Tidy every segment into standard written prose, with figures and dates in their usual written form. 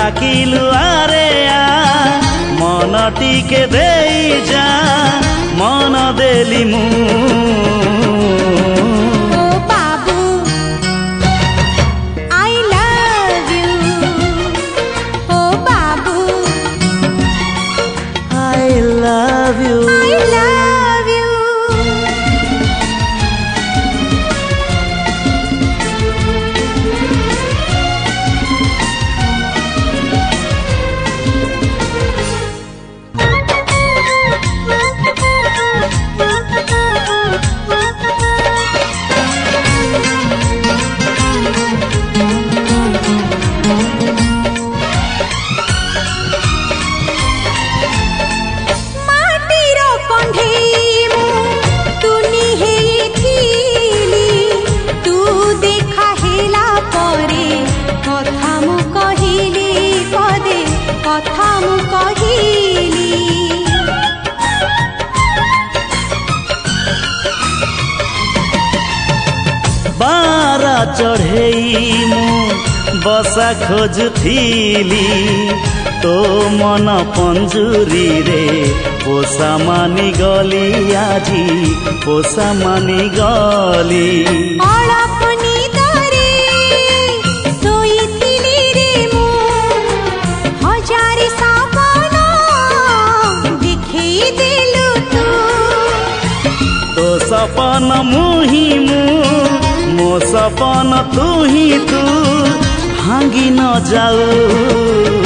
डाकिलु आरे आ मन टिके देई जा मन देली मु बारा चढ़ेई मु बसा खोजुथिली तो मन पंजुरी रे पोसा मानी गली आजी पोसा मानी गली सपन मुही मु मो सपन तू ही तू भांगी न जाऊ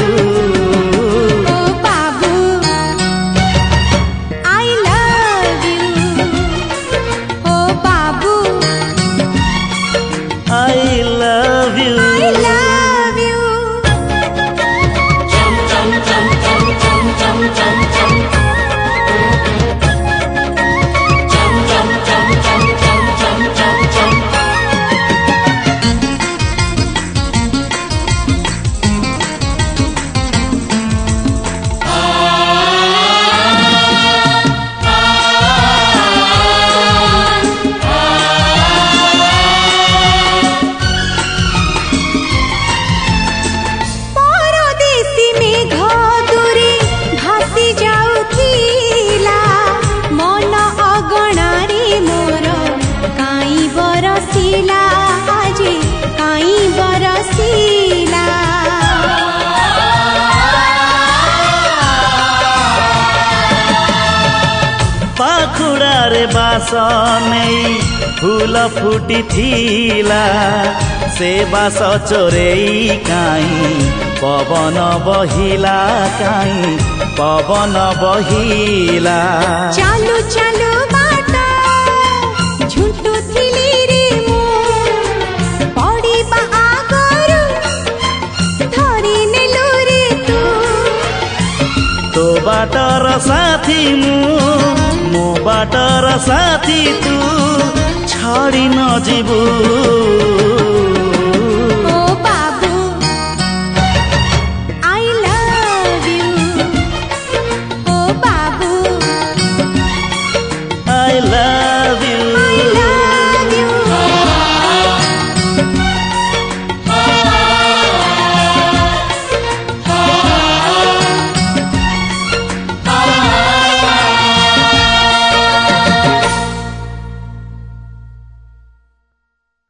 पाखुड़ारे बास नहीं फूल फुटी थिला से बास चोरेई काई पवन बहिला काई पवन बहिला चालू चालू बाटा झुंटू थिली रे मु पड़ीबा आगरु धरी नेलु रे तू तो बाटर साथी मो बाटर साथी तू छाड़ी न जीवू